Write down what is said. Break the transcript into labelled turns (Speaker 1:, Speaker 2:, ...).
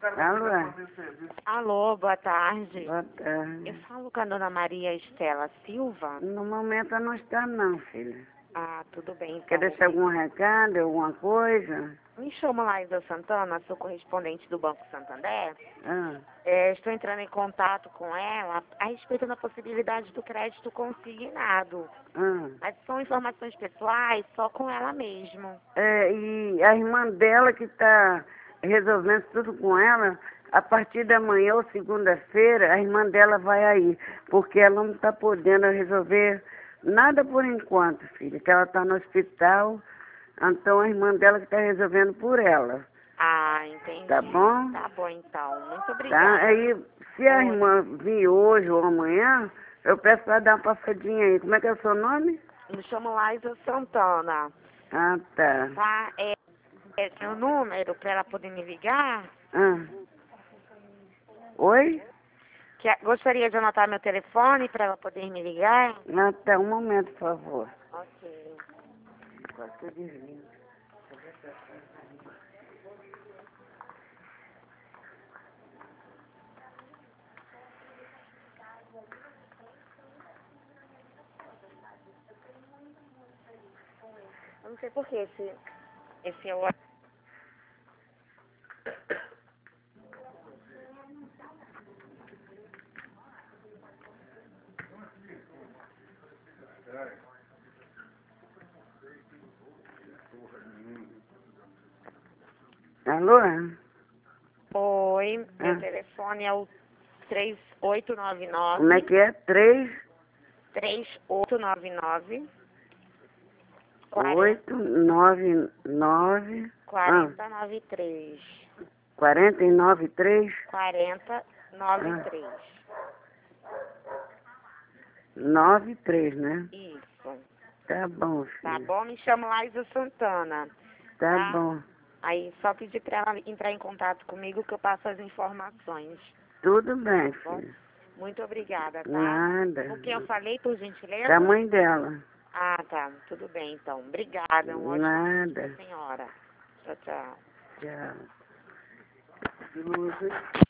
Speaker 1: Alô?
Speaker 2: Alô, boa tarde.
Speaker 1: Boa tarde.
Speaker 2: Eu falo com a dona Maria Estela Silva.
Speaker 1: No momento ela não está não, filha.
Speaker 2: Ah, tudo bem, então.
Speaker 1: Quer deixar algum recado, alguma coisa?
Speaker 2: Me chamo Laísa Santana, sou correspondente do Banco Santander.
Speaker 1: Ah,
Speaker 2: Estou entrando em contato com ela a respeito da possibilidade do crédito consignado.
Speaker 1: ah.
Speaker 2: Mas são informações pessoais, só com ela mesmo.
Speaker 1: E a irmã dela que está resolvendo tudo com ela, a partir da manhã ou segunda-feira, a irmã dela vai aí, porque ela não está podendo resolver nada por enquanto, filha, que ela está no hospital, então a irmã dela que está resolvendo por ela,
Speaker 2: Ah, entendi.
Speaker 1: tá bom?
Speaker 2: Tá bom, então. Muito
Speaker 1: Tá?
Speaker 2: obrigada.
Speaker 1: Aí, se a
Speaker 2: Oi.
Speaker 1: irmã vir hoje ou amanhã, eu peço para dar uma passadinha aí. Como é que é o seu nome?
Speaker 2: Me chamo Laísa Santana.
Speaker 1: Ah, tá.
Speaker 2: Tá? Tem o número para ela poder me ligar?
Speaker 1: Ah. Oi?
Speaker 2: Gostaria de anotar meu telefone para ela poder me ligar?
Speaker 1: Ah, tá. Um momento, por favor.
Speaker 2: Ok.
Speaker 1: Agora tô desviando.
Speaker 2: Eu não sei por que esse é o...
Speaker 1: Alô?
Speaker 2: Oi, meu
Speaker 1: Ah.
Speaker 2: telefone é o 3899
Speaker 1: Como é que é? 3,
Speaker 2: 3899
Speaker 1: 8, 9, 9.
Speaker 2: 4093
Speaker 1: 49, 3.
Speaker 2: 4093.
Speaker 1: 9, 3, né?
Speaker 2: Isso.
Speaker 1: Tá bom,
Speaker 2: Tá
Speaker 1: filho.
Speaker 2: bom? Me chamo Laísa Santana.
Speaker 1: Tá
Speaker 2: Tá?
Speaker 1: bom.
Speaker 2: Aí só pedir para ela entrar em contato comigo que eu passo as informações.
Speaker 1: Tudo bem,
Speaker 2: Tá bom?
Speaker 1: filho.
Speaker 2: Muito obrigada, tá?
Speaker 1: Nada.
Speaker 2: O que eu falei, por gentileza?
Speaker 1: Da mãe dela.
Speaker 2: Ah, tá. Tudo bem, então. Obrigada. Um ótimo dia pra
Speaker 1: Nada.
Speaker 2: senhora. Tchau, tchau.
Speaker 1: Tchau.